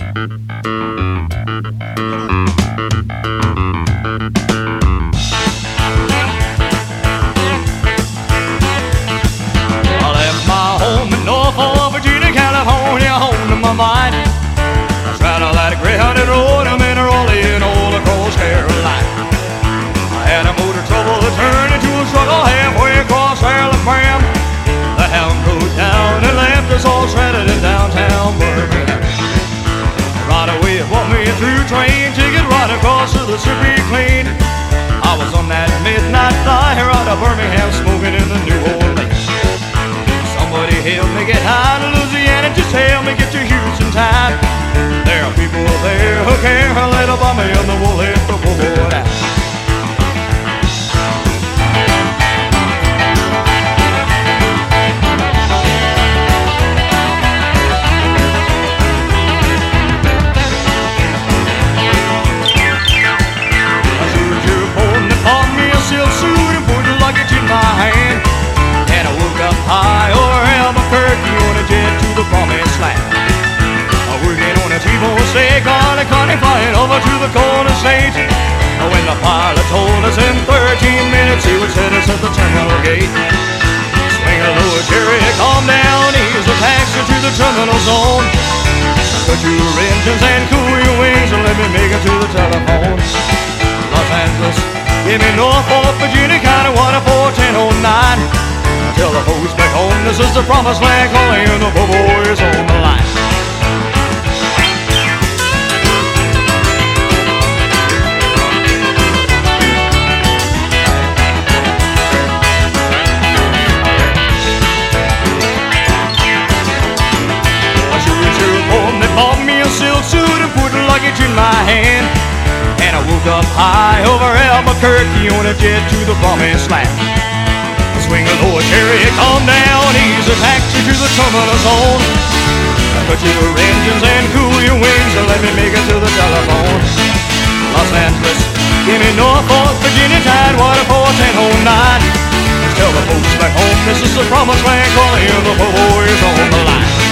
I left my home in Norfolk, Virginia, California, home to my mind. I straddled that Greyhound and rode a Raleigh all across Carolina. I had a motor trouble that turned into a struggle halfway across Alabama. The hound rode down and left us all shredded in downtown Birmingham. Right away it brought me through train ticket right across to the Mississippi clean. I was on that midnight flyer out of Birmingham smoking in the New Orleans. Somebody help me get high to Louisiana, just help me get to Houston time. There are people there who care a little about me and the wool hit the board out. High over Albuquerque on a jet to the promised land. Working on a T-bone steak on a coney flying over to the corner state. When the pilot told us in 13 minutes he would set us at the terminal gate. Swing a low cherry, calm down, ease the taxi to the terminal zone. Cut your engines and cool your wings and let me make it to the telephone. Los Angeles, give me Norfolk, Virginia, County 104-1009. Tell the folks back home this is the promised land, calling in the boys on the line. I sure home, they bought me a silk suit and put luggage in my hand. And I woke up high over Albuquerque on a jet to the promised land. Swing a lower chariot, calm down, ease a taxi to the terminal zone. Cut your engines and cool your wings and let me make it to the telephone. Los Angeles, give me Norfolk, Virginia, Tide, water 4-1009. Tell the folks back home this is the promised land, calling the boys on the line.